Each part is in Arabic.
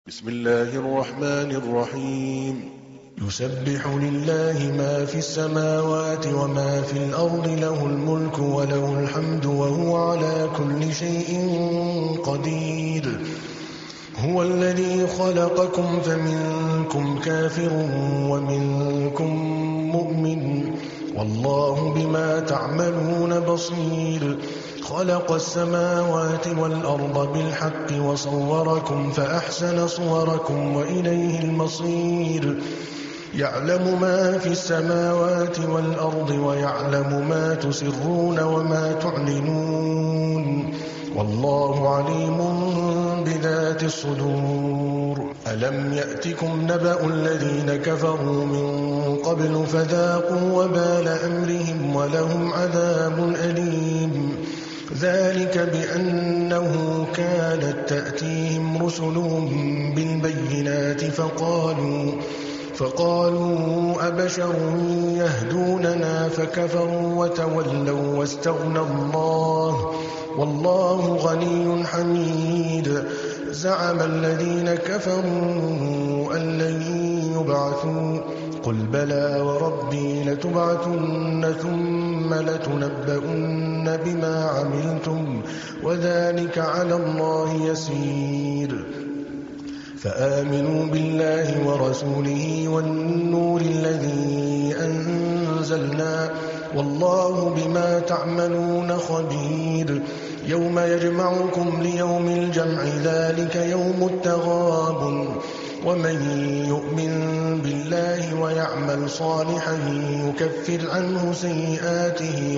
بسم الله الرحمن الرحيم يسبح لله ما في السماوات وما في الأرض له الملك وله الحمد وهو على كل شيء قدير هو الذي خلقكم فمنكم كافر ومنكم مؤمن والله بما تعملون بصير خلق السماوات والأرض بالحق وصوركم فأحسن صوركم وإليه المصير يعلم ما في السماوات والأرض ويعلم ما تسرون وما تعلنون والله عليم بذات الصدور ألم يأتكم نبأ الذين كفروا من قبل فذاقوا وبال أمرهم ولهم عذاب أليم ذلك بأنه كانت تأتيهم رسلهم بالبينات فقالوا أبشر يهدوننا فكفروا وتولوا واستغنى الله والله غني حميد زعم الذين كفروا أن لن يبعثوا قل بلى وربي لتبعثن ثم لتنبؤن بما عملتم وذلك على الله يسير فآمنوا بالله ورسوله والنور الذي أنزلنا والله بما تعملون خبير يوم يجمعكم ليوم الجمع ذلك يوم التغابن ومن يؤمن بالله ويعمل صالحا يكفر عنه سيئاته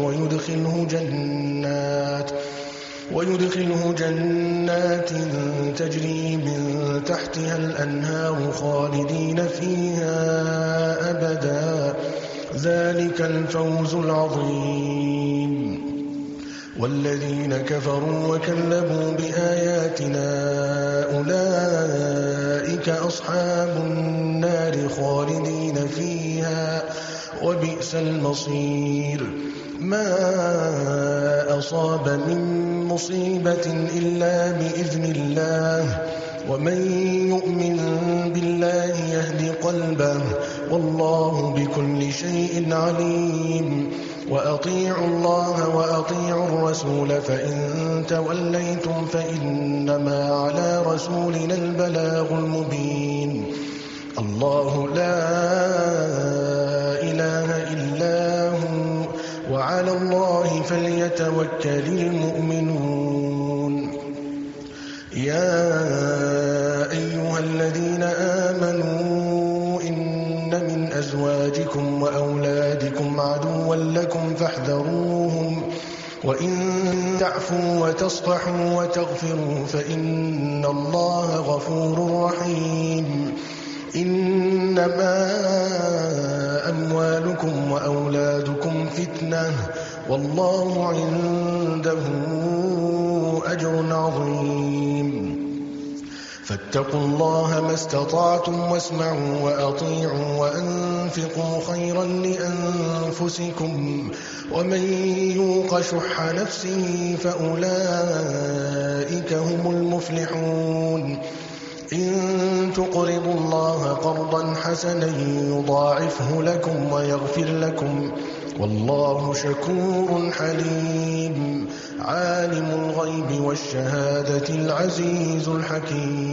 ويدخله جنات تجري من تحتها الأنهار خالدين فيها أبدا ذلك الفوز العظيم والذين كفروا وكذبوا بآياتنا أولئك أصحاب النار خالدين فيها وبئس المصير ما أصاب من مصيبة إلا بإذن الله ومن يؤمن بالله يهد قلبه والله بكل شيء عليم وأطيعوا الله وأطيعوا الرسول فإن توليتم فإنما على رسولنا البلاغ المبين الله لا إله إلا هو وعلى الله فليتوكل المؤمنون يا أيها الذين آمنوا إن من أزواجكم وأولادكم عدوا لكم فاحذروهم وإن تعفوا وتصفحوا وتغفروا فإن الله غفور رحيم إنما أموالكم وأولادكم فتنة والله عنده أجر عظيم فاتقوا الله ما استطعتم واسمعوا وأطيعوا وأنفقوا خيرا لأنفسكم ومن يوق شح نفسه فأولئك هم المفلحون إن تقرضوا الله قرضا حسنا يضاعفه لكم ويغفر لكم والله شكور حليم عالم الغيب والشهادة العزيز الحكيم